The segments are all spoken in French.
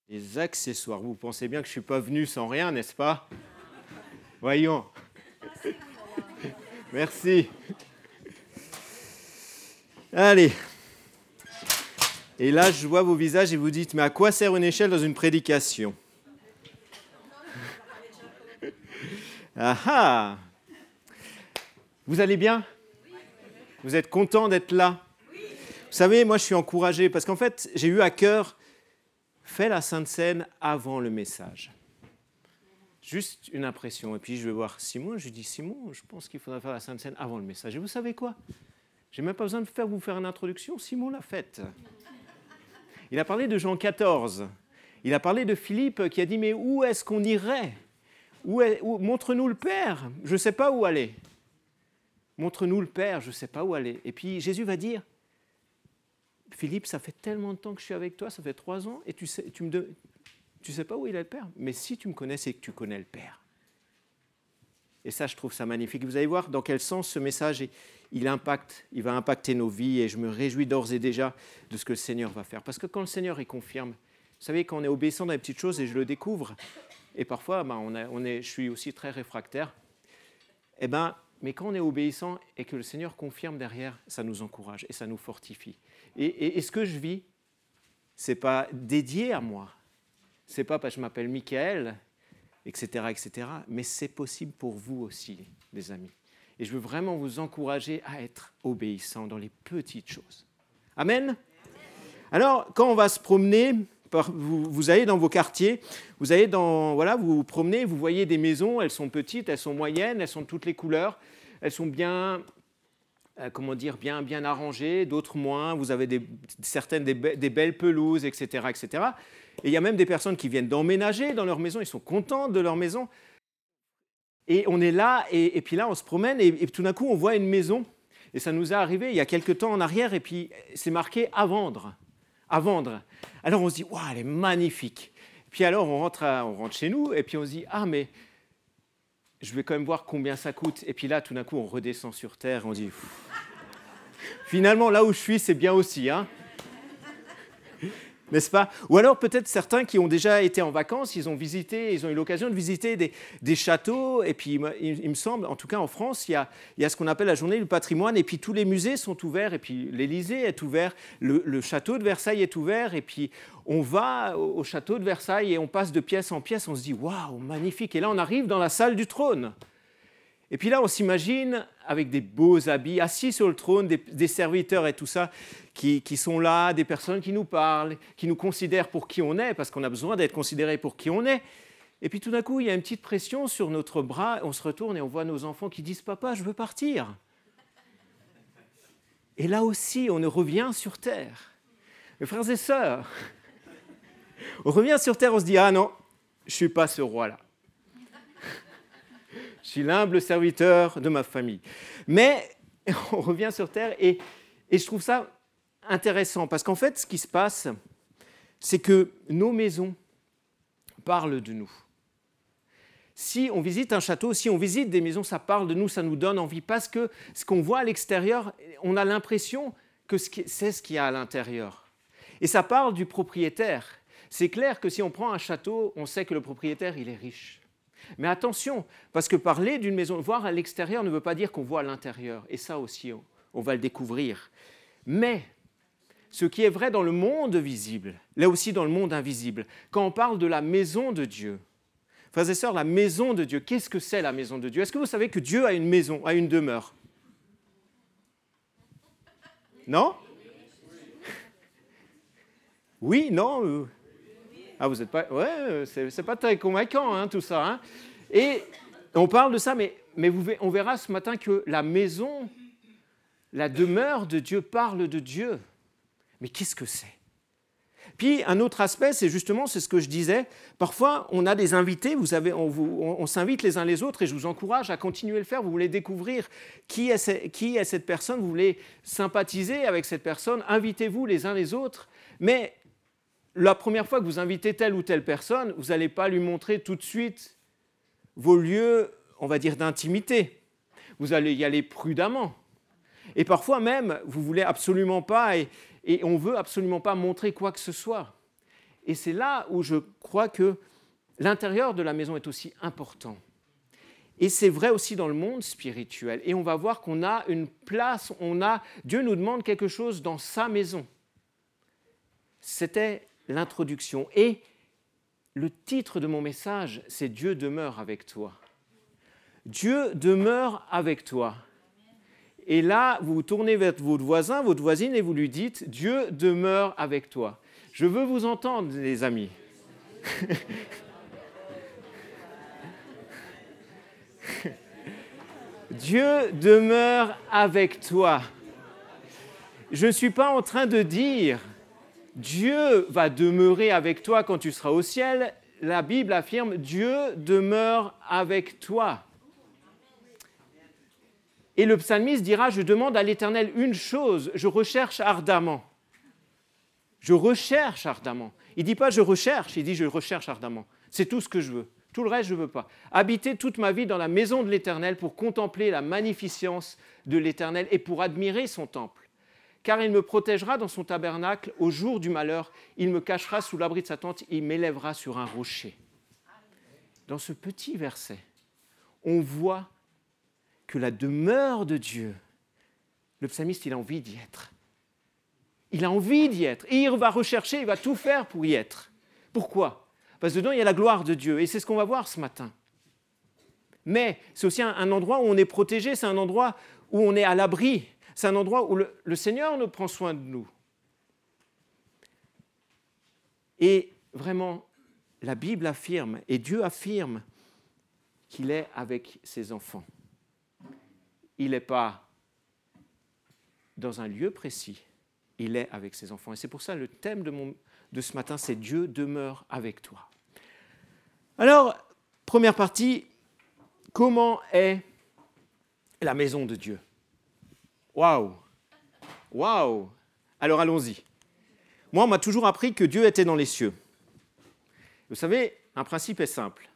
Les accessoires. Vous pensez bien que je ne suis pas venu sans rien, n'est-ce pas? Voyons. Merci. Allez. Et là, je vois vos visages et vous dites, mais à quoi sert une échelle dans une prédication? Ah ah! Vous allez bien? Vous êtes content d'être là? Vous savez, moi, je suis encouragé parce qu'en fait, j'ai eu à cœur, fais la Sainte Seine avant le message. Juste une impression. Et puis, je vais voir Simon. Je lui dis, Simon, je pense qu'il faudra faire la Sainte Seine avant le message. Et vous savez quoi? Je n'ai même pas besoin de vous faire une introduction. Simon l'a faite. Il a parlé de Jean 14. Il a parlé de Philippe qui a dit, mais où est-ce qu'on irait? Montre-nous le Père. Je ne sais pas où aller. Montre-nous le Père. Je ne sais pas où aller. Et puis, Jésus va dire, Philippe, ça fait tellement de temps que je suis avec toi, ça fait 3 ans, et tu sais pas où il est le Père. Mais si tu me connais, c'est que tu connais le Père. Et ça, je trouve ça magnifique. Vous allez voir dans quel sens ce message il va impacter nos vies, et je me réjouis d'ores et déjà de ce que le Seigneur va faire. Parce que quand le Seigneur, il confirme, vous savez, quand on est obéissant dans les petites choses, et je le découvre, et parfois, je suis aussi très réfractaire, mais quand on est obéissant et que le Seigneur confirme derrière, ça nous encourage et ça nous fortifie. Et ce que je vis, ce n'est pas dédié à moi. Ce n'est pas parce que je m'appelle Michael, etc., mais c'est possible pour vous aussi, les amis. Et je veux vraiment vous encourager à être obéissants dans les petites choses. Amen. Alors, quand on va se promener, vous allez dans vos quartiers, vous vous promenez, vous voyez des maisons, elles sont petites, elles sont moyennes, elles sont de toutes les couleurs, elles sont bien arrangées, d'autres moins, vous avez certaines des belles pelouses, etc., etc. Et il y a même des personnes qui viennent d'emménager dans leur maison, ils sont contents de leur maison. Et on est là, et puis là, on se promène, et tout d'un coup, on voit une maison, et ça nous est arrivé il y a quelques temps en arrière, et puis c'est marqué « à vendre ». À vendre. Alors on se dit, waouh, elle est magnifique. Puis alors on rentre chez nous et puis on se dit, ah mais je vais quand même voir combien ça coûte. Et puis là, tout d'un coup, on redescend sur terre et on dit, finalement, là où je suis, c'est bien aussi, hein. N'est-ce pas? Ou alors peut-être certains qui ont déjà été en vacances, ils ont eu l'occasion de visiter des châteaux, et puis il me semble, en tout cas en France, il y a ce qu'on appelle la journée du patrimoine, et puis tous les musées sont ouverts, et puis l'Élysée est ouvert, le château de Versailles est ouvert, et puis on va au château de Versailles et on passe de pièce en pièce, on se dit waouh, magnifique, et là on arrive dans la salle du trône. Et puis là, on s'imagine avec des beaux habits, assis sur le trône, des serviteurs et tout ça, qui sont là, des personnes qui nous parlent, qui nous considèrent pour qui on est, parce qu'on a besoin d'être considérés pour qui on est. Et puis tout d'un coup, il y a une petite pression sur notre bras, on se retourne et on voit nos enfants qui disent « Papa, je veux partir ». Et là aussi, on revient sur terre. Mes frères et sœurs, on revient sur terre, on se dit « Ah non, je ne suis pas ce roi-là ». Je suis l'humble serviteur de ma famille. Mais on revient sur terre et je trouve ça intéressant parce qu'en fait, ce qui se passe, c'est que nos maisons parlent de nous. Si on visite un château, si on visite des maisons, ça parle de nous, ça nous donne envie parce que ce qu'on voit à l'extérieur, on a l'impression que c'est ce qu'il y a à l'intérieur. Et ça parle du propriétaire. C'est clair que si on prend un château, on sait que le propriétaire, il est riche. Mais attention, parce que parler d'une maison, voir à l'extérieur ne veut pas dire qu'on voit à l'intérieur. Et ça aussi, on va le découvrir. Mais ce qui est vrai dans le monde visible, là aussi dans le monde invisible, quand on parle de la maison de Dieu, frères et sœurs, la maison de Dieu, qu'est-ce que c'est la maison de Dieu? Est-ce que vous savez que Dieu a une maison, a une demeure? Non? Oui, non? Ah, vous n'êtes pas... Ouais, c'est pas très convaincant, hein, tout ça. Hein. Et on parle de ça, mais on verra ce matin que la maison, la demeure de Dieu parle de Dieu. Mais qu'est-ce que c'est? Puis un autre aspect, c'est ce que je disais. Parfois, on a des invités, vous savez, on s'invite les uns les autres, et je vous encourage à continuer à le faire. Vous voulez découvrir qui est cette personne, vous voulez sympathiser avec cette personne, invitez-vous les uns les autres. Mais la première fois que vous invitez telle ou telle personne, vous n'allez pas lui montrer tout de suite vos lieux, on va dire, d'intimité. Vous allez y aller prudemment. Et parfois même, vous ne voulez absolument pas, et on ne veut absolument pas montrer quoi que ce soit. Et c'est là où je crois que l'intérieur de la maison est aussi important. Et c'est vrai aussi dans le monde spirituel. Et on va voir qu'on a une place, Dieu nous demande quelque chose dans sa maison. C'était l'introduction. Et le titre de mon message, c'est « Dieu demeure avec toi ». Dieu demeure avec toi. Et là, vous vous tournez vers votre voisin, votre voisine, et vous lui dites « Dieu demeure avec toi ». Je veux vous entendre, les amis. Dieu demeure avec toi. Je ne suis pas en train de dire « Dieu va demeurer avec toi quand tu seras au ciel ». La Bible affirme « Dieu demeure avec toi ». Et le psalmiste dira « Je demande à l'Éternel une chose, je recherche ardemment ». Je recherche ardemment. Il ne dit pas « je recherche », il dit « je recherche ardemment ». C'est tout ce que je veux. Tout le reste, je ne veux pas. Habiter toute ma vie dans la maison de l'Éternel pour contempler la magnificence de l'Éternel et pour admirer son temple. Car il me protégera dans son tabernacle au jour du malheur. Il me cachera sous l'abri de sa tente. Il m'élèvera sur un rocher. Dans ce petit verset, on voit que la demeure de Dieu, le psalmiste, il a envie d'y être. Il a envie d'y être. Et il va rechercher, il va tout faire pour y être. Pourquoi ? Parce que dedans, il y a la gloire de Dieu. Et c'est ce qu'on va voir ce matin. Mais c'est aussi un endroit où on est protégé, c'est un endroit où on est à l'abri. C'est un endroit où le Seigneur nous prend soin de nous. Et vraiment, la Bible affirme, et Dieu affirme, qu'il est avec ses enfants. Il n'est pas dans un lieu précis, il est avec ses enfants. Et c'est pour ça le thème de ce matin, c'est « Dieu demeure avec toi ». Alors, première partie, comment est la maison de Dieu ? Waouh ! Waouh ! Alors allons-y. Moi, on m'a toujours appris que Dieu était dans les cieux. Vous savez, un principe est simple.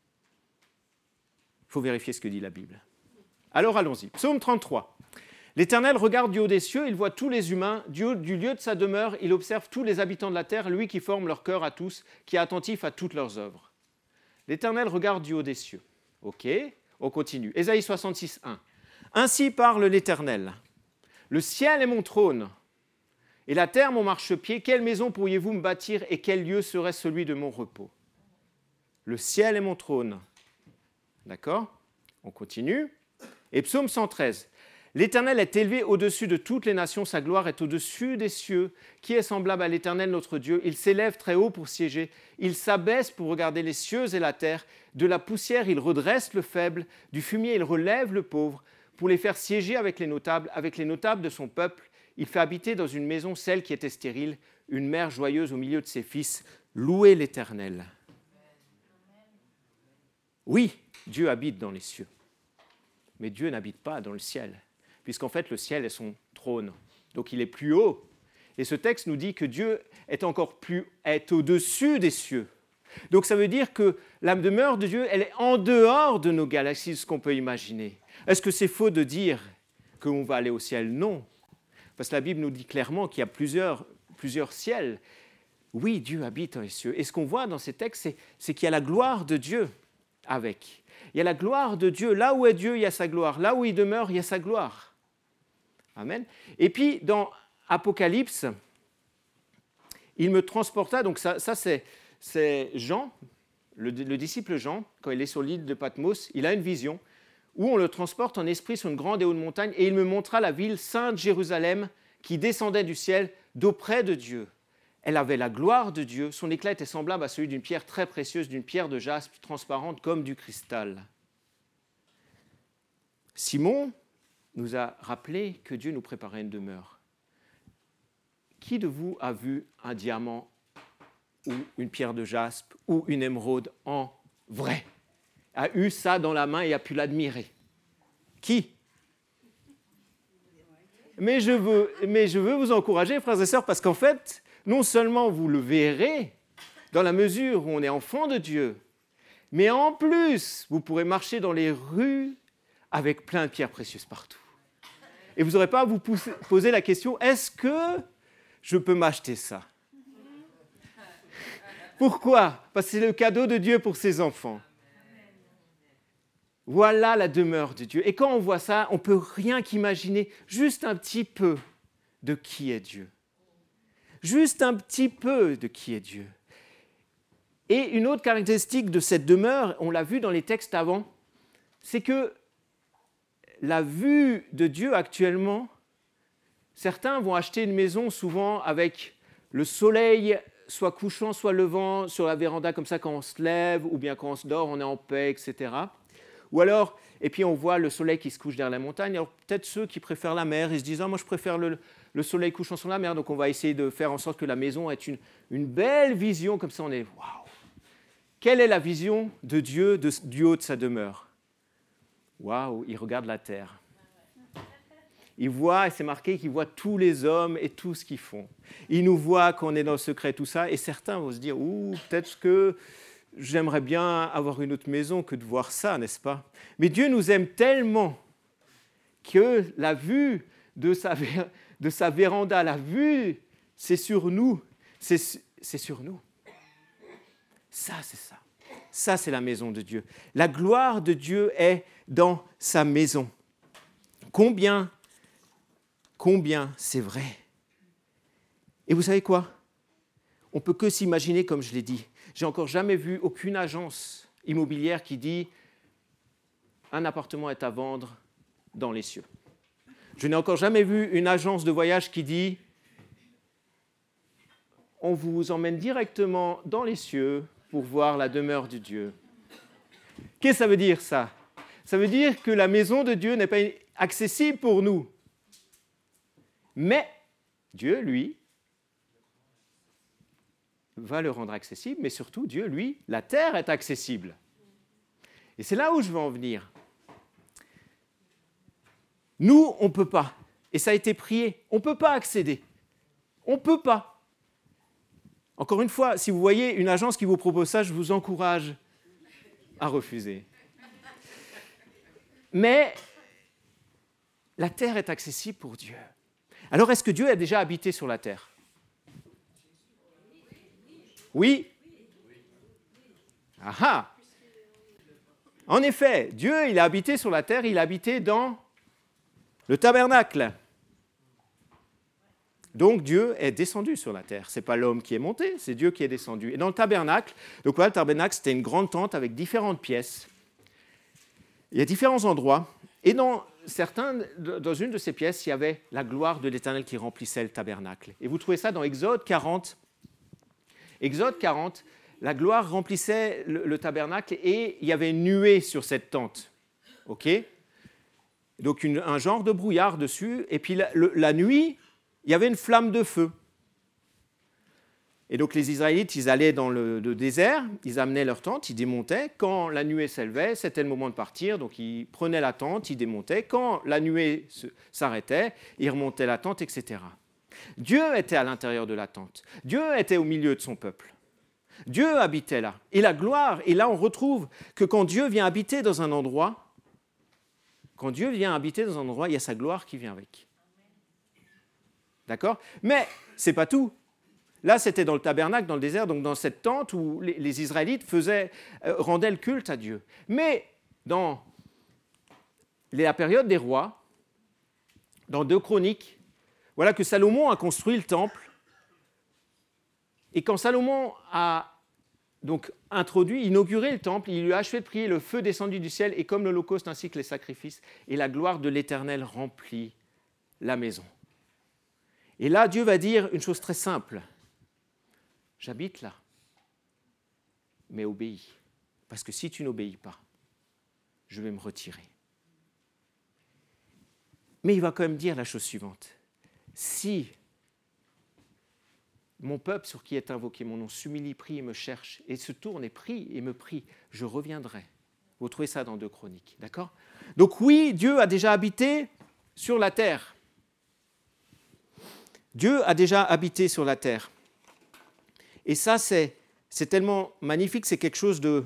Il faut vérifier ce que dit la Bible. Alors allons-y. Psaume 33. L'Éternel regarde du haut des cieux, il voit tous les humains, du lieu de sa demeure, il observe tous les habitants de la terre, lui qui forme leur cœur à tous, qui est attentif à toutes leurs œuvres. L'Éternel regarde du haut des cieux. Ok, on continue. Ésaïe 66, 1. Ainsi parle l'Éternel. Le ciel est mon trône, et la terre mon marchepied. Quelle maison pourriez-vous me bâtir, et quel lieu serait celui de mon repos ? Le ciel est mon trône. D'accord ? On continue. Et psaume 113. L'Éternel est élevé au-dessus de toutes les nations, sa gloire est au-dessus des cieux. Qui est semblable à l'Éternel notre Dieu ? Il s'élève très haut pour siéger, il s'abaisse pour regarder les cieux et la terre. De la poussière, il redresse le faible, du fumier, il relève le pauvre, pour les faire siéger avec les notables de son peuple. Il fait habiter dans une maison celle qui était stérile, une mère joyeuse au milieu de ses fils. Louez l'Éternel. Oui, Dieu habite dans les cieux. Mais Dieu n'habite pas dans le ciel, puisqu'en fait le ciel est son trône, donc il est plus haut. Et ce texte nous dit que Dieu est est au-dessus des cieux. Donc ça veut dire que la demeure de Dieu, elle est en dehors de nos galaxies, ce qu'on peut imaginer. Est-ce que c'est faux de dire qu'on va aller au ciel ? Non, parce que la Bible nous dit clairement qu'il y a plusieurs ciels. Oui, Dieu habite dans les cieux. Et ce qu'on voit dans ces textes, c'est qu'il y a la gloire de Dieu avec. Il y a la gloire de Dieu. Là où est Dieu, il y a sa gloire. Là où il demeure, il y a sa gloire. Amen. Et puis, dans Apocalypse, il me transporta, donc ça c'est Jean, le disciple Jean, quand il est sur l'île de Patmos, il a une vision où on le transporte en esprit sur une grande et haute montagne, et il me montra la ville sainte Jérusalem qui descendait du ciel d'auprès de Dieu. Elle avait la gloire de Dieu, son éclat était semblable à celui d'une pierre très précieuse, d'une pierre de jaspe transparente comme du cristal. Simon nous a rappelé que Dieu nous préparait une demeure. Qui de vous a vu un diamant ou une pierre de jaspe ou une émeraude en vrai ? A eu ça dans la main et a pu l'admirer ? Qui ? Mais je veux vous encourager, frères et sœurs, parce qu'en fait, non seulement vous le verrez dans la mesure où on est enfant de Dieu, mais en plus, vous pourrez marcher dans les rues avec plein de pierres précieuses partout. Et vous n'aurez pas à vous poser la question, est-ce que je peux m'acheter ça ? Pourquoi? Parce que c'est le cadeau de Dieu pour ses enfants. Voilà la demeure de Dieu. Et quand on voit ça, on ne peut rien qu'imaginer, juste un petit peu de qui est Dieu. Juste un petit peu de qui est Dieu. Et une autre caractéristique de cette demeure, on l'a vu dans les textes avant, c'est que la vue de Dieu actuellement, certains vont acheter une maison souvent avec le soleil soit couchant, soit levant sur la véranda comme ça quand on se lève, ou bien quand on se dort, on est en paix, etc. Ou alors, et puis on voit le soleil qui se couche derrière la montagne, alors peut-être ceux qui préfèrent la mer, ils se disent « Ah, moi je préfère le soleil couchant sur la mer », donc on va essayer de faire en sorte que la maison ait une belle vision, comme ça on est « Waouh !» Quelle est la vision de Dieu du haut de sa demeure? Waouh, il regarde la terre. Il voit, et c'est marqué qu'il voit tous les hommes et tout ce qu'ils font. Il nous voit quand on est dans le secret, tout ça, et certains vont se dire « Ouh, peut-être que j'aimerais bien avoir une autre maison que de voir ça, n'est-ce pas ?» Mais Dieu nous aime tellement que la vue de sa véranda, la vue, c'est sur nous. C'est sur nous. Ça, c'est ça. Ça, c'est la maison de Dieu. La gloire de Dieu est dans sa maison. Combien c'est vrai. Et vous savez quoi? On ne peut que s'imaginer, comme je l'ai dit. J'ai encore jamais vu aucune agence immobilière qui dit « un appartement est à vendre dans les cieux ». Je n'ai encore jamais vu une agence de voyage qui dit « on vous emmène directement dans les cieux pour voir la demeure de Dieu ». Qu'est-ce que ça veut dire, ça? Ça veut dire que la maison de Dieu n'est pas accessible pour nous. Mais Dieu, lui, va le rendre accessible, mais surtout, Dieu, lui, la terre est accessible. Et c'est là où je veux en venir. Nous, on ne peut pas. Et ça a été prié. On ne peut pas accéder. On ne peut pas. Encore une fois, si vous voyez une agence qui vous propose ça, je vous encourage à refuser. Mais la terre est accessible pour Dieu. Alors, est-ce que Dieu a déjà habité sur la terre? Oui? Ah ah! En effet, Dieu, il a habité sur la terre, il a habité dans le tabernacle. Donc Dieu est descendu sur la terre. Ce n'est pas l'homme qui est monté, c'est Dieu qui est descendu. Et dans le tabernacle, donc voilà, le tabernacle, c'était une grande tente avec différentes pièces. Il y a différents endroits. Et dans une de ces pièces, il y avait la gloire de l'Éternel qui remplissait le tabernacle. Et vous trouvez ça dans Exode 40. Exode 40, la gloire remplissait le tabernacle et il y avait une nuée sur cette tente. OK? Donc un genre de brouillard dessus. Et puis la nuit, il y avait une flamme de feu. Et donc les Israélites, ils allaient dans le désert, ils amenaient leur tente, ils démontaient. Quand la nuée s'élevait, c'était le moment de partir. Donc ils prenaient la tente, ils démontaient. Quand la nuée s'arrêtait, ils remontaient la tente, etc. Dieu était à l'intérieur de la tente. Dieu était au milieu de son peuple. Dieu habitait là. Et la gloire, et là on retrouve que quand Dieu vient habiter dans un endroit, il y a sa gloire qui vient avec. D'accord? Mais ce n'est pas tout. Là, c'était dans le tabernacle, dans le désert, donc dans cette tente où les Israélites rendaient le culte à Dieu. Mais dans la période des rois, dans 2 Chroniques, voilà que Salomon a construit le temple. Et quand Salomon a donc inauguré le temple, il lui a achevé de prier, le feu descendu du ciel, et comme l'Holocauste ainsi que les sacrifices, et la gloire de l'Éternel remplit la maison. Et là, Dieu va dire une chose très simple. J'habite là, mais obéis. Parce que si tu n'obéis pas, je vais me retirer. Mais il va quand même dire la chose suivante. Si mon peuple sur qui est invoqué mon nom s'humilie, prie et me cherche, et se tourne et prie et me prie, je reviendrai. Vous trouvez ça dans 2 Chroniques, d'accord? Donc oui, Dieu a déjà habité sur la terre. Dieu a déjà habité sur la terre. Et ça, c'est tellement magnifique, c'est quelque chose de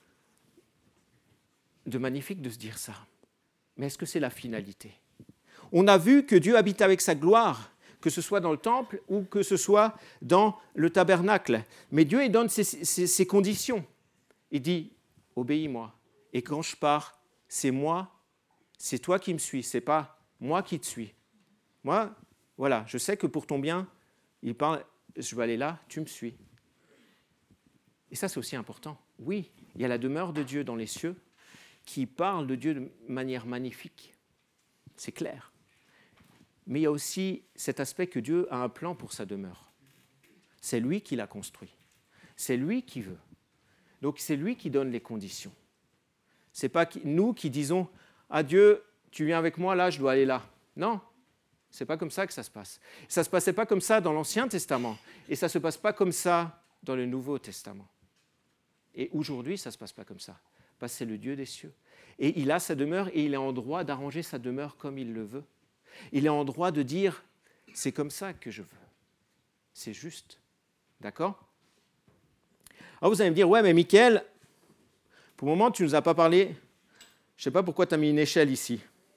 magnifique de se dire ça. Mais est-ce que c'est la finalité? On a vu que Dieu habite avec sa gloire que ce soit dans le temple ou que ce soit dans le tabernacle. Mais Dieu, il donne ses conditions. Il dit, obéis-moi. Et quand je pars, c'est moi, c'est toi qui me suis, c'est pas moi qui te suis. Moi, voilà, je sais que pour ton bien, il parle, je vais aller là, tu me suis. Et ça, c'est aussi important. Oui, il y a la demeure de Dieu dans les cieux qui parle de Dieu de manière magnifique. C'est clair. Mais il y a aussi cet aspect que Dieu a un plan pour sa demeure. C'est lui qui l'a construit. C'est lui qui veut. Donc c'est lui qui donne les conditions. Ce n'est pas nous qui disons « Ah Dieu, tu viens avec moi, là, je dois aller là ». Non, ce n'est pas comme ça que ça se passe. Ça ne se passait pas comme ça dans l'Ancien Testament. Et ça ne se passe pas comme ça dans le Nouveau Testament. Et aujourd'hui, ça ne se passe pas comme ça. Parce que c'est le Dieu des cieux. Et il a sa demeure et il est en droit d'arranger sa demeure comme il le veut. Il est en droit de dire « c'est comme ça que je veux ». C'est juste. D'accord ? Alors vous allez me dire « ouais, mais Mickaël, pour le moment, tu ne nous as pas parlé. Je ne sais pas pourquoi tu as mis une échelle ici.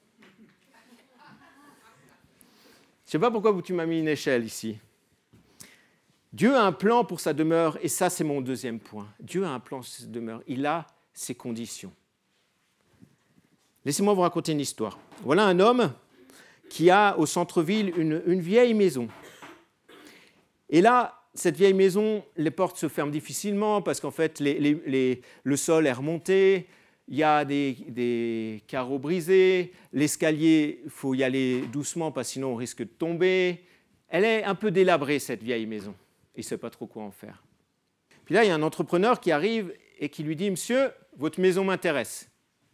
Je ne sais pas pourquoi tu m'as mis une échelle ici. » Dieu a un plan pour sa demeure, et ça, c'est mon deuxième point. Dieu a un plan pour sa demeure. Il a ses conditions. Laissez-moi vous raconter une histoire. Voilà un homme qui a au centre-ville une vieille maison. Et là, cette vieille maison, les portes se ferment difficilement parce qu'en fait, le sol est remonté, il y a des carreaux brisés, l'escalier, il faut y aller doucement parce que sinon on risque de tomber. Elle est un peu délabrée, cette vieille maison. Il ne sait pas trop quoi en faire. Puis là, il y a un entrepreneur qui arrive et qui lui dit « Monsieur, votre maison m'intéresse.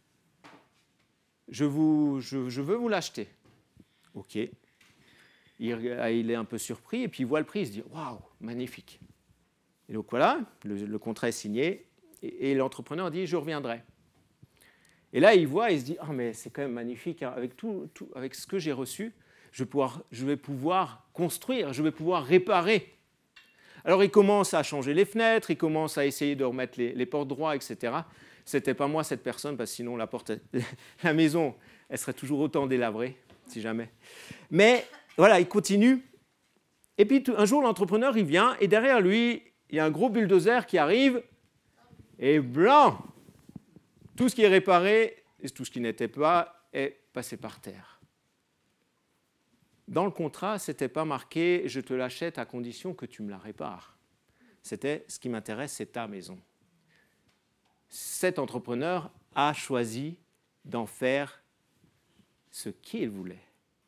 Je veux vous l'acheter. » Ok. Il est un peu surpris et puis il voit le prix. Il se dit « Waouh, magnifique. » Et donc voilà, le contrat est signé et l'entrepreneur dit « Je reviendrai. » Et là, il voit et il se dit « Ah, mais c'est quand même magnifique. Hein. Avec ce que j'ai reçu, je vais pouvoir construire, je vais pouvoir réparer. » Alors il commence à changer les fenêtres, il commence à essayer de remettre les portes droites, etc. Ce n'était pas moi cette personne, parce que sinon la maison, elle serait toujours autant délabrée, si jamais. Mais voilà, il continue. Et puis un jour, l'entrepreneur, il vient, et derrière lui, il y a un gros bulldozer qui arrive, et blanc, tout ce qui est réparé, et tout ce qui n'était pas, est passé par terre. Dans le contrat, ce n'était pas marqué « je te l'achète à condition que tu me la répares ». C'était « ce qui m'intéresse, c'est ta maison ». Cet entrepreneur a choisi d'en faire ce qu'il voulait.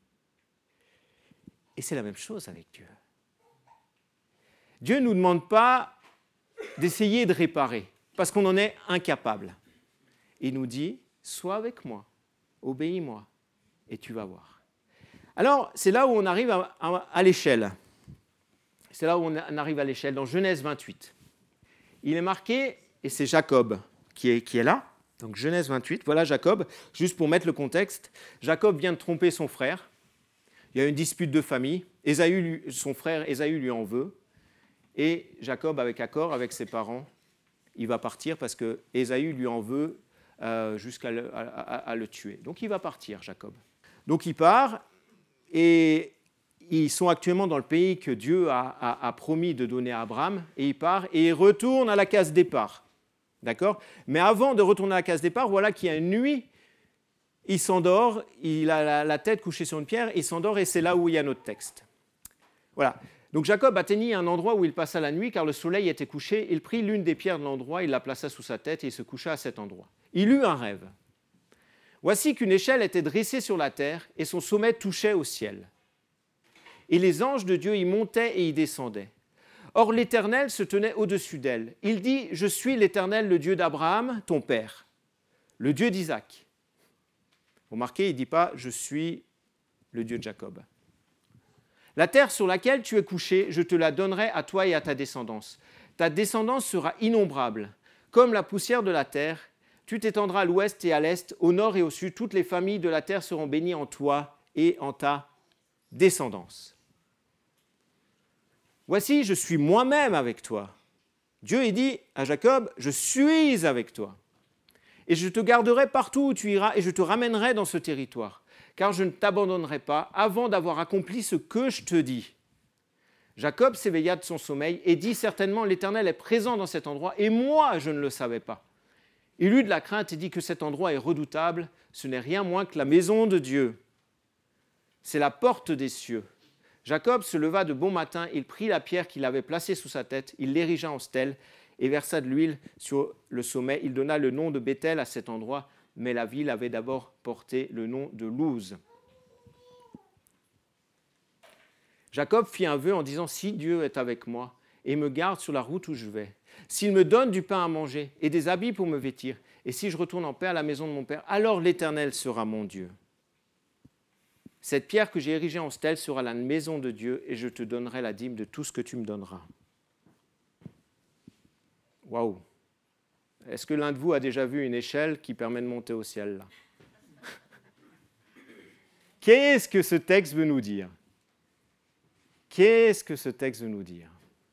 Et c'est la même chose avec Dieu. Dieu ne nous demande pas d'essayer de réparer, parce qu'on en est incapable. Il nous dit « sois avec moi, obéis-moi, et tu vas voir ». Alors, c'est là où on arrive à l'échelle. C'est là où on arrive à l'échelle, dans Genèse 28. Il est marqué, et c'est Jacob qui est là, donc Genèse 28, voilà Jacob, juste pour mettre le contexte. Jacob vient de tromper son frère, il y a une dispute de famille, son frère Ésaü lui en veut, et Jacob, avec accord avec ses parents, il va partir parce que Ésaü lui en veut jusqu'à le tuer. Donc il va partir, Jacob. Donc il part, et ils sont actuellement dans le pays que Dieu a promis de donner à Abraham, et il part, et il retourne à la case départ. D'accord ? Mais avant de retourner à la case départ, voilà qu'il y a une nuit, il s'endort, il a la tête couchée sur une pierre, il s'endort, et c'est là où il y a notre texte. Voilà. Donc Jacob atteignit un endroit où il passa la nuit, car le soleil était couché. Il prit l'une des pierres de l'endroit, il la plaça sous sa tête, et il se coucha à cet endroit. Il eut un rêve. Voici qu'une échelle était dressée sur la terre, et son sommet touchait au ciel. Et les anges de Dieu y montaient et y descendaient. Or l'Éternel se tenait au-dessus d'elle. Il dit « Je suis l'Éternel, le Dieu d'Abraham, ton père, le Dieu d'Isaac. » Remarquez, il ne dit pas « Je suis le Dieu de Jacob. » La terre sur laquelle tu es couché, je te la donnerai à toi et à ta descendance. Ta descendance sera innombrable, comme la poussière de la terre. Tu t'étendras à l'ouest et à l'est, au nord et au sud. Toutes les familles de la terre seront bénies en toi et en ta descendance. Voici, je suis moi-même avec toi. Dieu dit à Jacob, je suis avec toi. Et je te garderai partout où tu iras et je te ramènerai dans ce territoire. car je ne t'abandonnerai pas avant d'avoir accompli ce que je te dis. Jacob s'éveilla de son sommeil et dit, certainement l'Éternel est présent dans cet endroit, et moi je ne le savais pas. Il eut de la crainte et dit que cet endroit est redoutable, ce n'est rien moins que la maison de Dieu. C'est la porte des cieux. Jacob se leva de bon matin, il prit la pierre qu'il avait placée sous sa tête, il l'érigea en stèle et versa de l'huile sur le sommet. Il donna le nom de Béthel à cet endroit, mais la ville avait d'abord porté le nom de Luz. Jacob fit un vœu en disant, si Dieu est avec moi et me garde sur la route où je vais, s'il me donne du pain à manger et des habits pour me vêtir, et si je retourne en paix à la maison de mon père, alors l'Éternel sera mon Dieu. Cette pierre que j'ai érigée en stèle sera la maison de Dieu, et je te donnerai la dîme de tout ce que tu me donneras. Waouh! Est-ce que l'un de vous a déjà vu une échelle qui permet de monter au ciel là? Qu'est-ce que ce texte veut nous dire? Qu'est-ce que ce texte veut nous dire?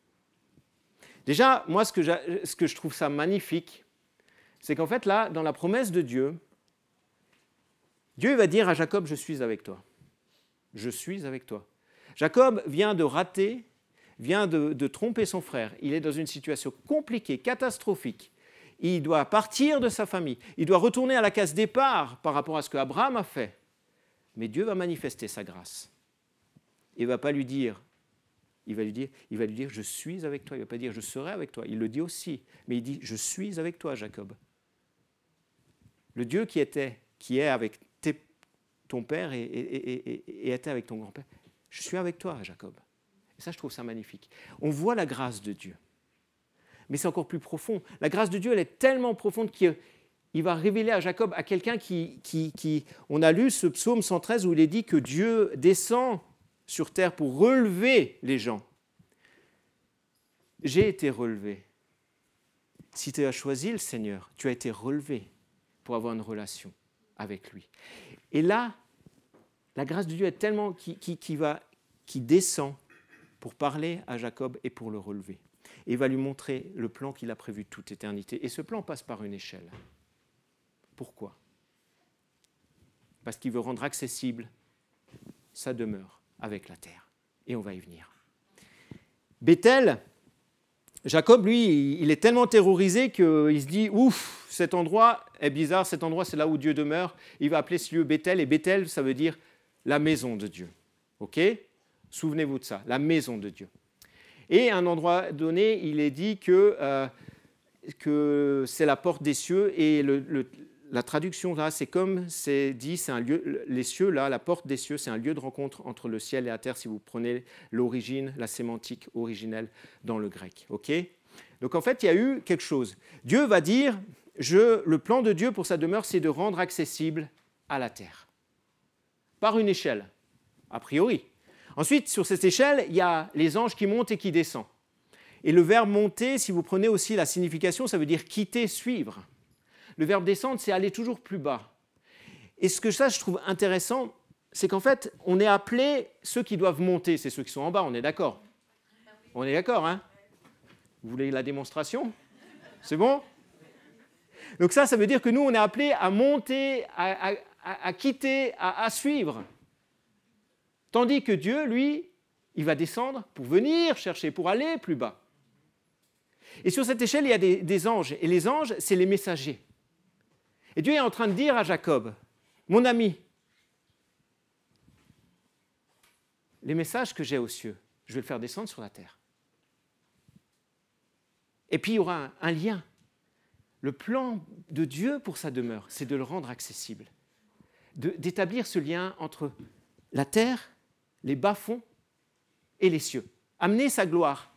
Déjà, moi, ce que je trouve ça magnifique, c'est qu'en fait, là, dans la promesse de Dieu, Dieu va dire à Jacob, je suis avec toi. Je suis avec toi. Jacob vient de rater, vient de tromper son frère. Il est dans une situation compliquée, catastrophique. Il doit partir de sa famille. Il doit retourner à la case départ par rapport à ce qu'Abraham a fait. Mais Dieu va manifester sa grâce. Il ne va pas lui dire, il va lui dire, je suis avec toi. Il ne va pas dire, je serai avec toi. Il le dit aussi. Mais il dit, je suis avec toi, Jacob. Le Dieu qui est avec ton père et était avec ton grand-père, je suis avec toi, Jacob. Et ça, je trouve ça magnifique. On voit la grâce de Dieu. Mais c'est encore plus profond. La grâce de Dieu, elle est tellement profonde qu'il va révéler à Jacob, à quelqu'un qui... On a lu ce psaume 113 où il est dit que Dieu descend sur terre pour relever les gens. J'ai été relevé. Si tu as choisi le Seigneur, tu as été relevé pour avoir une relation avec lui. Et là, la grâce de Dieu est tellement qui descend pour parler à Jacob et pour le relever. Et il va lui montrer le plan qu'il a prévu de toute éternité. Et ce plan passe par une échelle. Pourquoi? Parce qu'il veut rendre accessible sa demeure avec la terre. Et on va y venir. Béthel, Jacob, lui, il est tellement terrorisé qu'il se dit « Ouf, cet endroit est bizarre, cet endroit c'est là où Dieu demeure. » Il va appeler ce lieu Béthel, et Béthel, ça veut dire la maison de Dieu. Ok? Souvenez-vous de ça, la maison de Dieu. Et à un endroit donné, il est dit que c'est la porte des cieux, et la traduction là, c'est comme c'est dit, c'est un lieu, les cieux là, la porte des cieux, c'est un lieu de rencontre entre le ciel et la terre, si vous prenez l'origine, la sémantique originelle dans le grec. Ok? Donc en fait, il y a eu quelque chose. Dieu va dire, le plan de Dieu pour sa demeure, c'est de rendre accessible à la terre. Par une échelle, a priori. Ensuite, sur cette échelle, il y a les anges qui montent et qui descendent. Et le verbe monter, si vous prenez aussi la signification, ça veut dire quitter, suivre. Le verbe descendre, c'est aller toujours plus bas. Et ce que je trouve intéressant, c'est qu'en fait, on est appelé, ceux qui doivent monter, c'est ceux qui sont en bas, on est d'accord? On est d'accord, hein? Vous voulez la démonstration? C'est bon? Donc ça veut dire que nous, on est appelés à monter, à quitter, à suivre. Tandis que Dieu, lui, il va descendre pour venir chercher, pour aller plus bas. Et sur cette échelle, il y a des anges. Et les anges, c'est les messagers. Et Dieu est en train de dire à Jacob, mon ami, les messages que j'ai aux cieux, je vais le faire descendre sur la terre. Et puis il y aura un lien. Le plan de Dieu pour sa demeure, c'est de le rendre accessible, d'établir ce lien entre la terre, les bas-fonds et les cieux. Amener sa gloire.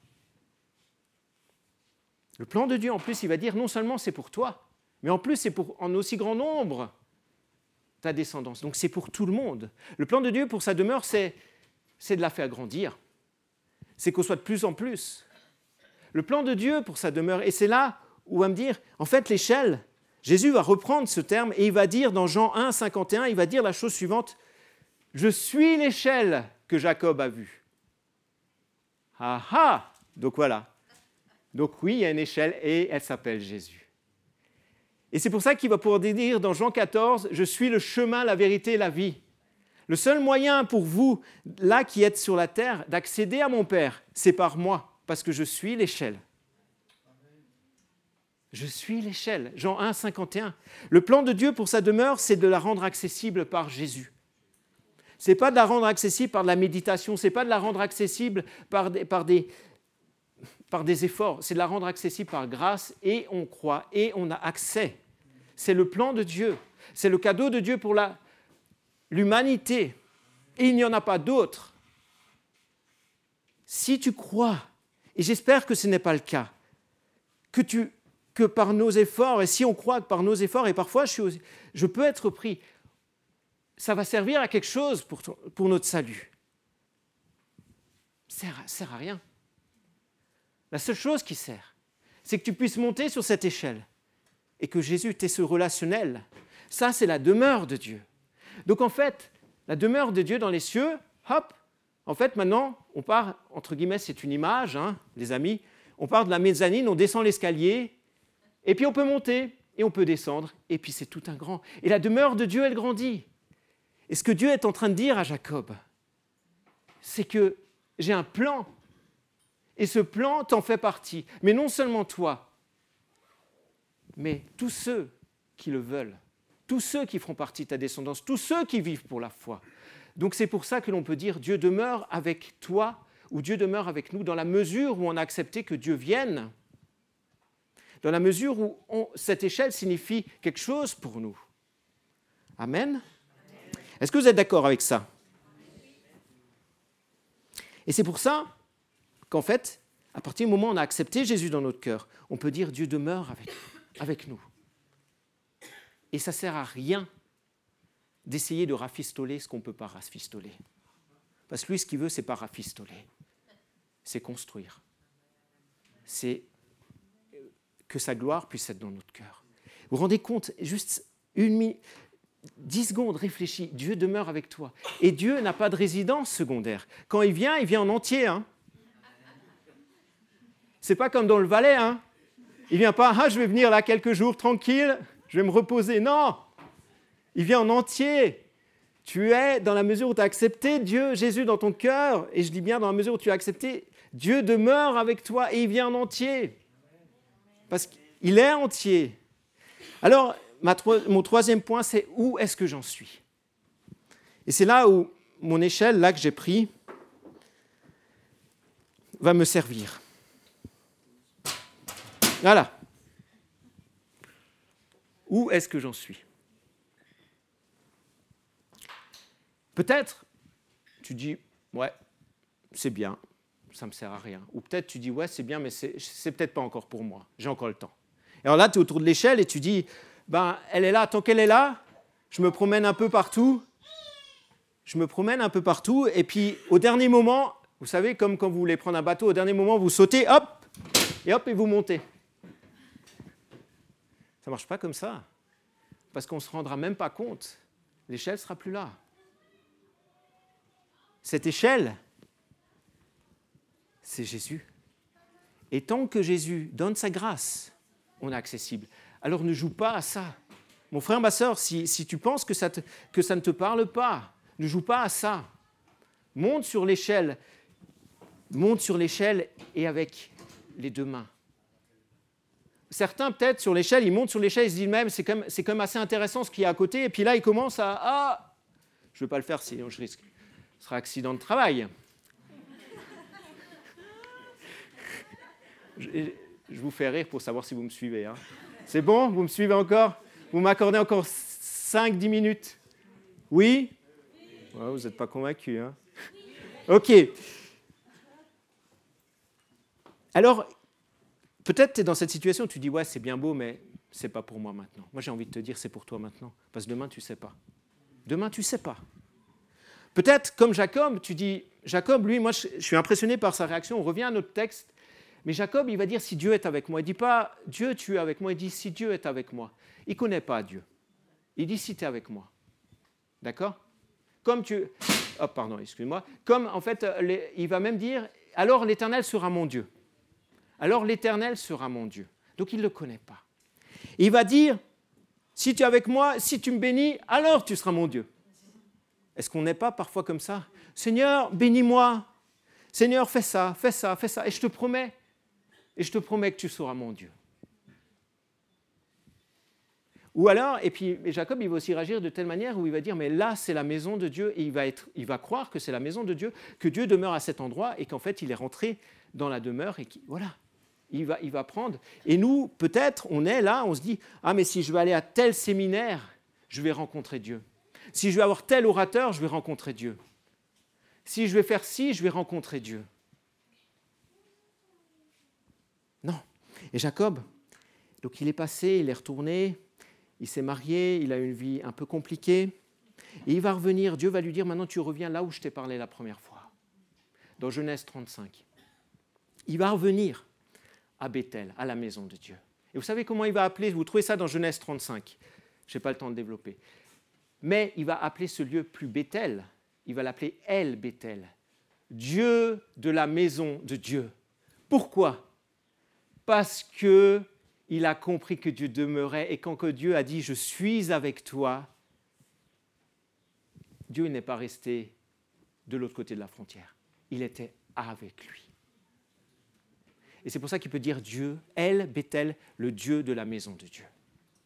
Le plan de Dieu, en plus, il va dire non seulement c'est pour toi, mais en plus c'est pour en aussi grand nombre ta descendance. Donc c'est pour tout le monde. Le plan de Dieu pour sa demeure, c'est de la faire grandir. C'est qu'on soit de plus en plus. Le plan de Dieu pour sa demeure, et c'est là où on va me dire, en fait l'échelle, Jésus va reprendre ce terme et il va dire dans Jean 1, 51, il va dire la chose suivante, je suis l'échelle que Jacob a vue. Ah ah! Donc voilà. Donc oui, il y a une échelle et elle s'appelle Jésus. Et c'est pour ça qu'il va pouvoir dire dans Jean 14, je suis le chemin, la vérité et la vie. Le seul moyen pour vous, là qui êtes sur la terre, d'accéder à mon Père, c'est par moi, parce que je suis l'échelle. Je suis l'échelle. Jean 1, 51. Le plan de Dieu pour sa demeure, c'est de la rendre accessible par Jésus. Ce n'est pas de la rendre accessible par de la méditation, ce n'est pas de la rendre accessible par des efforts, c'est de la rendre accessible par grâce et on croit et on a accès. C'est le plan de Dieu, c'est le cadeau de Dieu pour l'humanité et il n'y en a pas d'autre. Si tu crois, et j'espère que ce n'est pas le cas, que par nos efforts, et si on croit que par nos efforts, et parfois je peux être pris, ça va servir à quelque chose pour notre salut. Ça ne sert à rien. La seule chose qui sert, c'est que tu puisses monter sur cette échelle et que Jésus t'ait ce relationnel. Ça, c'est la demeure de Dieu. Donc en fait, la demeure de Dieu dans les cieux, hop, en fait maintenant, on part, entre guillemets, c'est une image, les amis, on part de la mezzanine, on descend l'escalier, et puis on peut monter, et on peut descendre, et puis c'est tout un grand. Et la demeure de Dieu, elle grandit. Et ce que Dieu est en train de dire à Jacob, c'est que j'ai un plan, et ce plan t'en fait partie. Mais non seulement toi, mais tous ceux qui le veulent, tous ceux qui feront partie de ta descendance, tous ceux qui vivent pour la foi. Donc c'est pour ça que l'on peut dire Dieu demeure avec toi, ou Dieu demeure avec nous, dans la mesure où on a accepté que Dieu vienne, dans la mesure où cette échelle signifie quelque chose pour nous. Amen. Est-ce que vous êtes d'accord avec ça? Et c'est pour ça qu'en fait, à partir du moment où on a accepté Jésus dans notre cœur, on peut dire Dieu demeure avec nous. Et ça ne sert à rien d'essayer de rafistoler ce qu'on ne peut pas rafistoler. Parce que lui, ce qu'il veut, ce n'est pas rafistoler. C'est construire. C'est que sa gloire puisse être dans notre cœur. Vous vous rendez compte, juste 10 secondes, réfléchis, Dieu demeure avec toi. Et Dieu n'a pas de résidence secondaire. Quand il vient en entier. C'est pas comme dans le Valais. Il ne vient pas, je vais venir là quelques jours, tranquille, je vais me reposer. Non, il vient en entier. Tu es dans la mesure où tu as accepté Dieu, Jésus dans ton cœur, et je dis bien dans la mesure où tu as accepté, Dieu demeure avec toi et il vient en entier. Parce qu'il est entier. Alors, mon troisième point, c'est où est-ce que j'en suis? Et c'est là où mon échelle, là que j'ai pris, va me servir. Voilà. Où est-ce que j'en suis? Peut-être, tu dis, ouais, c'est bien, ça ne me sert à rien. Ou peut-être tu dis, ouais, c'est bien, mais c'est peut-être pas encore pour moi, j'ai encore le temps. Et alors là, tu es autour de l'échelle et tu dis, elle est là, tant qu'elle est là, je me promène un peu partout, et puis au dernier moment, vous savez, comme quand vous voulez prendre un bateau, au dernier moment, vous sautez, hop, et vous montez. Ça ne marche pas comme ça, parce qu'on ne se rendra même pas compte, l'échelle ne sera plus là. Cette échelle, c'est Jésus. Et tant que Jésus donne sa grâce, on est accessible. Alors ne joue pas à ça. Mon frère, ma sœur, si tu penses que ça ne te parle pas, ne joue pas à ça. Monte sur l'échelle et avec les deux mains. Certains, peut-être, sur l'échelle, ils montent sur l'échelle, ils se disent même, c'est quand même assez intéressant ce qu'il y a à côté, et puis là, ils commencent à je ne veux pas le faire, sinon je risque. Ce sera accident de travail. Je vous fais rire pour savoir si vous me suivez. C'est bon? Vous me suivez encore? Vous m'accordez encore 5-10 minutes? Oui? Ouais, vous n'êtes pas convaincus. OK. Alors, peut-être tu es dans cette situation où tu dis, ouais, c'est bien beau, mais ce n'est pas pour moi maintenant. Moi, j'ai envie de te dire, c'est pour toi maintenant. Parce que demain, tu ne sais pas. Demain, tu ne sais pas. Peut-être, comme Jacob, tu dis, Jacob, lui, moi, je suis impressionné par sa réaction. On revient à notre texte. Mais Jacob, il va dire, si Dieu est avec moi. Il ne dit pas, Dieu, tu es avec moi. Il dit, si Dieu est avec moi. Il ne connaît pas Dieu. Il dit, si tu es avec moi. D'accord? Comme tu... Oh, pardon, excuse-moi. Comme, en fait, il va même dire, alors l'Éternel sera mon Dieu. Alors l'Éternel sera mon Dieu. Donc, il ne le connaît pas. Et il va dire, si tu es avec moi, si tu me bénis, alors tu seras mon Dieu. Est-ce qu'on n'est pas parfois comme ça? Seigneur, bénis-moi. Seigneur, fais ça, fais ça, fais ça. Et je te promets que tu seras mon Dieu. Ou alors, et Jacob, il va aussi réagir de telle manière où il va dire, mais là, c'est la maison de Dieu, et il va croire que c'est la maison de Dieu, que Dieu demeure à cet endroit, et qu'en fait, il est rentré dans la demeure, et voilà, il va prendre. Et nous, peut-être, on est là, on se dit, ah, mais si je vais aller à tel séminaire, je vais rencontrer Dieu. Si je vais avoir tel orateur, je vais rencontrer Dieu. Si je vais faire ci, je vais rencontrer Dieu. Non. Et Jacob, donc il est passé, il est retourné, il s'est marié, il a une vie un peu compliquée, et il va revenir, Dieu va lui dire, maintenant tu reviens là où je t'ai parlé la première fois, dans Genèse 35. Il va revenir à Béthel, à la maison de Dieu. Et vous savez comment il va appeler, vous trouvez ça dans Genèse 35, je n'ai pas le temps de développer, mais il va appeler ce lieu plus Béthel, il va l'appeler El Béthel, Dieu de la maison de Dieu. Pourquoi? Parce que il a compris que Dieu demeurait, et quand que Dieu a dit « Je suis avec toi », Dieu n'est pas resté de l'autre côté de la frontière. Il était avec lui. Et c'est pour ça qu'il peut dire Dieu, El Béthel, le Dieu de la maison de Dieu.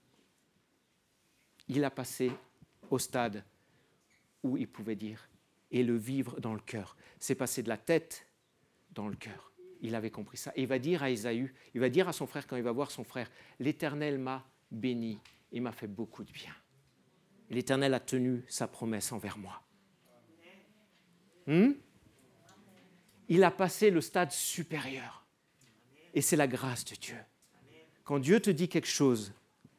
Il a passé au stade où il pouvait dire et le vivre dans le cœur. C'est passé de la tête dans le cœur. Il avait compris ça. Et il va dire à Ésaü, il va dire à son frère quand il va voir son frère, l'Éternel m'a béni et m'a fait beaucoup de bien. L'Éternel a tenu sa promesse envers moi. Il a passé le stade supérieur. Et c'est la grâce de Dieu. Quand Dieu te dit quelque chose,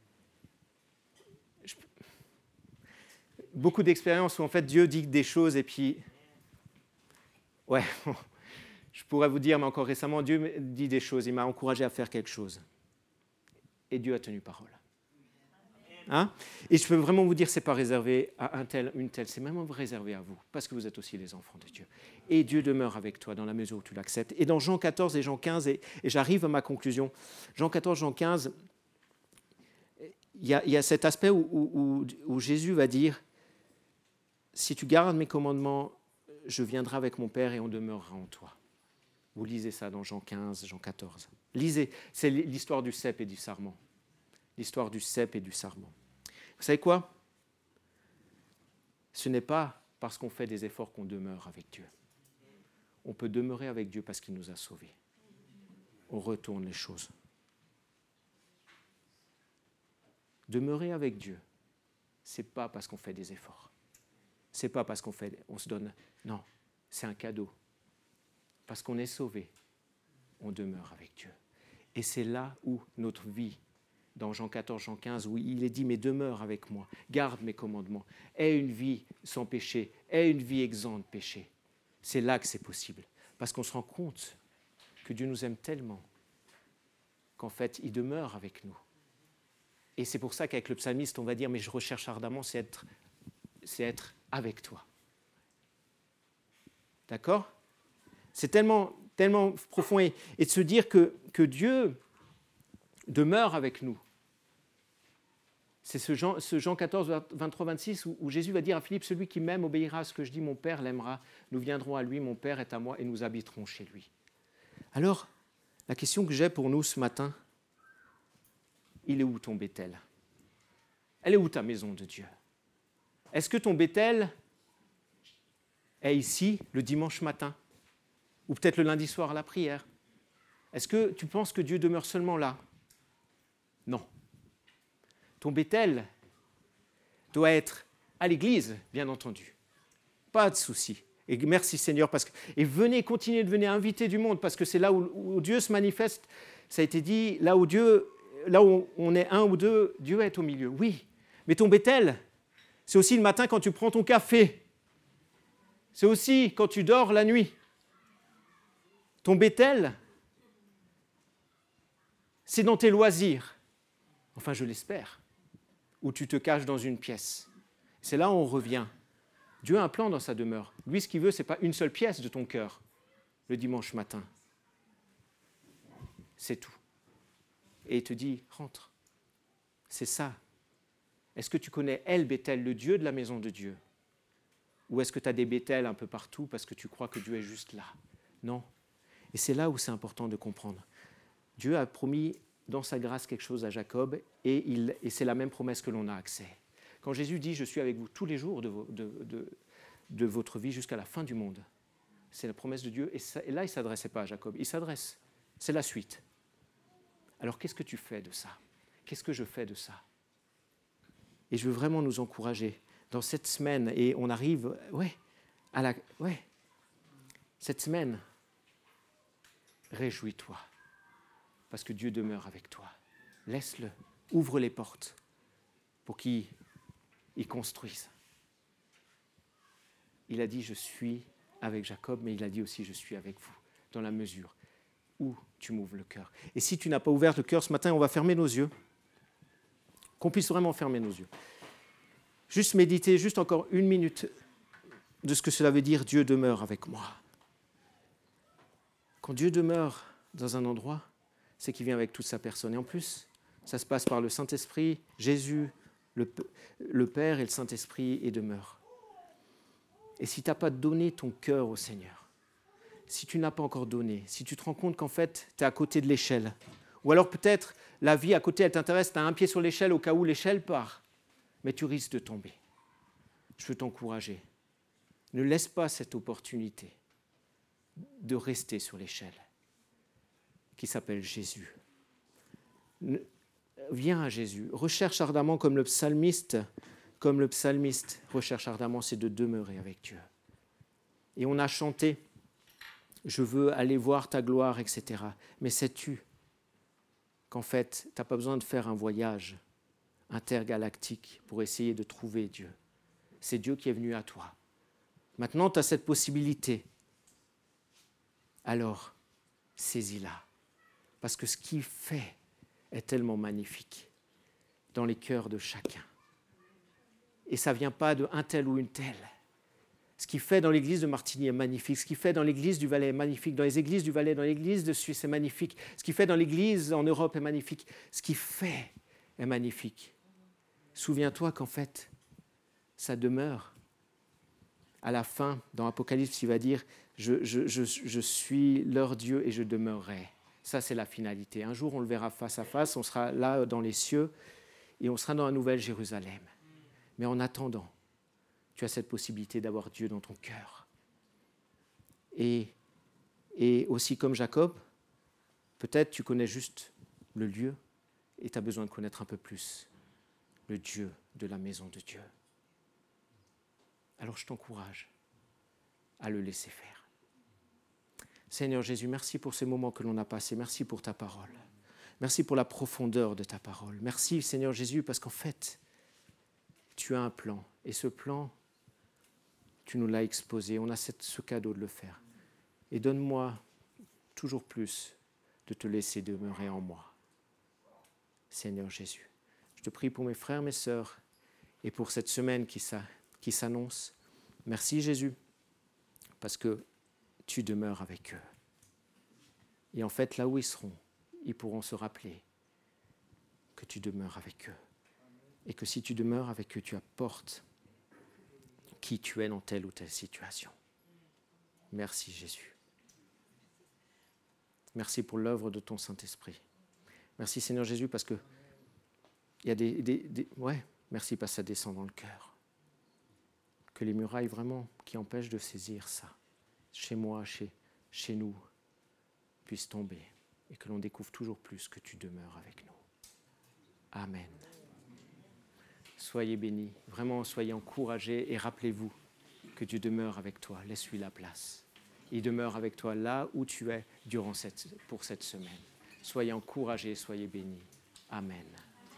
beaucoup d'expériences où en fait Dieu dit des choses et puis, ouais, je pourrais vous dire, mais encore récemment, Dieu me dit des choses, il m'a encouragé à faire quelque chose. Et Dieu a tenu parole. Hein? Et je peux vraiment vous dire, ce n'est pas réservé à un tel, une telle, c'est même réservé à vous, parce que vous êtes aussi les enfants de Dieu. Et Dieu demeure avec toi dans la mesure où tu l'acceptes. Et dans Jean 14 et Jean 15, et j'arrive à ma conclusion, Jean 14, Jean 15, il y a cet aspect où Jésus va dire, si tu gardes mes commandements, je viendrai avec mon Père et on demeurera en toi. Vous lisez ça dans Jean 15, Jean 14. Lisez, c'est l'histoire du cep et du sarment. L'histoire du cep et du sarment. Vous savez quoi? Ce n'est pas parce qu'on fait des efforts qu'on demeure avec Dieu. On peut demeurer avec Dieu parce qu'il nous a sauvés. On retourne les choses. Demeurer avec Dieu, ce n'est pas parce qu'on fait des efforts. Ce n'est pas parce qu'on se donne. Non, c'est un cadeau. Parce qu'on est sauvé, on demeure avec Dieu. Et c'est là où notre vie, dans Jean 14, Jean 15, où il est dit « Mais demeure avec moi, garde mes commandements, aie une vie sans péché, aie une vie exempte de péché. » C'est là que c'est possible. Parce qu'on se rend compte que Dieu nous aime tellement qu'en fait, il demeure avec nous. Et c'est pour ça qu'avec le psalmiste, on va dire « Mais je recherche ardemment, c'est être avec toi. » D'accord? C'est tellement profond. Et de se dire que Dieu demeure avec nous. C'est ce Jean 14, 23, 26 où Jésus va dire à Philippe, celui qui m'aime obéira à ce que je dis, mon Père l'aimera, nous viendrons à lui, mon Père est à moi et nous habiterons chez lui. Alors, la question que j'ai pour nous ce matin, il est où ton Béthel? Elle est où ta maison de Dieu? Est-ce que ton Béthel est ici le dimanche matin? Ou peut-être le lundi soir à la prière? Est-ce que tu penses que Dieu demeure seulement là? Non. Ton Béthel doit être à l'église, bien entendu. Pas de souci. Et merci Seigneur, et venez, continuez de venir inviter du monde, parce que c'est là où Dieu se manifeste. Ça a été dit, là où on est un ou deux, Dieu est au milieu. Oui, mais ton Béthel, c'est aussi le matin quand tu prends ton café. C'est aussi quand tu dors la nuit. Ton Béthel, c'est dans tes loisirs. Enfin, je l'espère. Où tu te caches dans une pièce. C'est là où on revient. Dieu a un plan dans sa demeure. Lui, ce qu'il veut, ce n'est pas une seule pièce de ton cœur le dimanche matin. C'est tout. Et il te dit, rentre. C'est ça. Est-ce que tu connais El Béthel, le Dieu de la maison de Dieu? Ou est-ce que tu as des bétels un peu partout parce que tu crois que Dieu est juste là? Non. Et c'est là où c'est important de comprendre. Dieu a promis dans sa grâce quelque chose à Jacob et c'est la même promesse que l'on a accès. Quand Jésus dit « Je suis avec vous tous les jours de votre vie jusqu'à la fin du monde », c'est la promesse de Dieu. Et là, il ne s'adressait pas à Jacob, il s'adresse. C'est la suite. Alors qu'est-ce que tu fais de ça? Qu'est-ce que je fais de ça? Et je veux vraiment nous encourager dans cette semaine, et on arrive, cette semaine, réjouis-toi, parce que Dieu demeure avec toi. Laisse-le, ouvre les portes pour qu'il construise. Il a dit, je suis avec Jacob, mais il a dit aussi, je suis avec vous, dans la mesure où tu m'ouvres le cœur. Et si tu n'as pas ouvert le cœur ce matin, on va fermer nos yeux, qu'on puisse vraiment fermer nos yeux. Juste méditer, juste encore 1 minute de ce que cela veut dire, Dieu demeure avec moi. Quand Dieu demeure dans un endroit, c'est qu'il vient avec toute sa personne. Et en plus, ça se passe par le Saint-Esprit, Jésus, le Père et le Saint-Esprit et demeurent. Et si tu n'as pas donné ton cœur au Seigneur, si tu n'as pas encore donné, si tu te rends compte qu'en fait, tu es à côté de l'échelle, ou alors peut-être la vie à côté, elle t'intéresse, tu as un pied sur l'échelle au cas où l'échelle part, mais tu risques de tomber. Je veux t'encourager. Ne laisse pas cette opportunité de rester sur l'échelle qui s'appelle Jésus. Viens à Jésus. Recherche ardemment comme le psalmiste recherche ardemment, c'est de demeurer avec Dieu. Et on a chanté « Je veux aller voir ta gloire », etc. Mais sais-tu qu'en fait, tu n'as pas besoin de faire un voyage intergalactique pour essayer de trouver Dieu. C'est Dieu qui est venu à toi. Maintenant, tu as cette possibilité. Alors, saisis-la. Parce que ce qu'il fait est tellement magnifique dans les cœurs de chacun. Et ça ne vient pas d'un tel ou une telle. Ce qu'il fait dans l'église de Martigny est magnifique. Ce qu'il fait dans l'église du Valais est magnifique. Dans les églises du Valais, dans l'église de Suisse est magnifique. Ce qu'il fait dans l'église en Europe est magnifique. Ce qu'il fait est magnifique. Souviens-toi qu'en fait, ça demeure. À la fin, dans Apocalypse, il va dire « Je suis leur Dieu et je demeurerai ». Ça, c'est la finalité. Un jour, on le verra face à face, on sera là dans les cieux et on sera dans la nouvelle Jérusalem. Mais en attendant, tu as cette possibilité d'avoir Dieu dans ton cœur. Et aussi comme Jacob, peut-être tu connais juste le lieu et tu as besoin de connaître un peu plus le Dieu de la maison de Dieu. Alors je t'encourage à le laisser faire. Seigneur Jésus, merci pour ces moments que l'on a passés. Merci pour ta parole. Merci pour la profondeur de ta parole. Merci Seigneur Jésus parce qu'en fait, tu as un plan. Et ce plan, tu nous l'as exposé. On a ce cadeau de le faire. Et donne-moi toujours plus de te laisser demeurer en moi. Seigneur Jésus, je te prie pour mes frères, mes sœurs et pour cette semaine qui s'annonce. Merci Jésus, parce que tu demeures avec eux. Et en fait, là où ils seront, ils pourront se rappeler que tu demeures avec eux. Et que si tu demeures avec eux, tu apportes qui tu es dans telle ou telle situation. Merci Jésus. Merci pour l'œuvre de ton Saint-Esprit. Merci Seigneur Jésus parce que il y a merci parce que ça descend dans le cœur. Que les murailles vraiment qui empêchent de saisir ça, chez moi, chez nous, puissent tomber et que l'on découvre toujours plus que tu demeures avec nous. Amen. Soyez bénis, vraiment soyez encouragés et rappelez-vous que Dieu demeure avec toi. Laisse-lui la place. Il demeure avec toi là où tu es pour cette semaine. Soyez encouragés, soyez bénis. Amen.